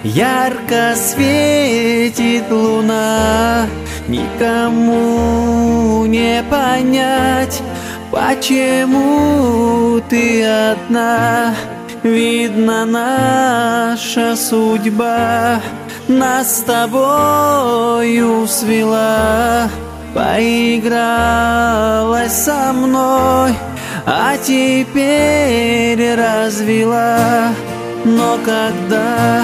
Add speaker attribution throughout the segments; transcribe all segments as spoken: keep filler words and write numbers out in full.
Speaker 1: Ярко светит луна, никому не понять, почему ты одна. Видно, наша судьба нас с тобою свела. Поигралась со мной, а теперь развела. Но когда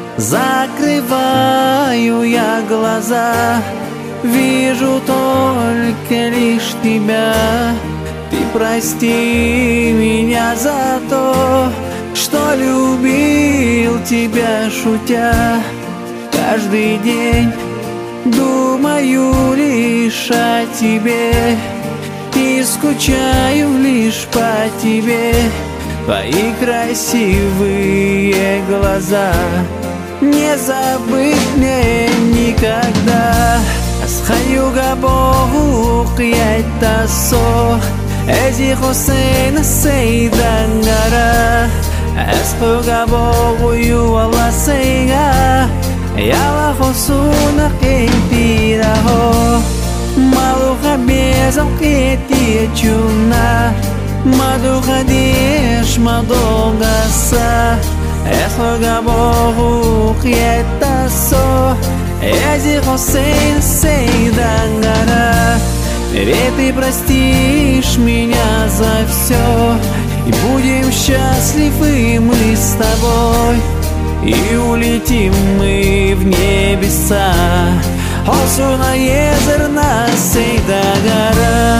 Speaker 1: закрываю я глаза, вижу только лишь тебя. Ты прости меня за то, что любил тебя шутя. Каждый день думаю лишь о тебе и скучаю лишь по тебе. Твои красивые глаза не забыть мне никогда. Aschayu gabo qiyat taso Ezi Hossein seydangara Aschayu gabo yu Allah seiga Yala hosuna qitiraho Malu khabeza qiti chuna Madu khadish madogasa Aschayu gabo qiyat taso Ezi Hossein seydангара. Ведь ты простишь меня за все, и будем счастливы мы с тобой, и улетим мы в небеса. Осуна езерна сейдангара.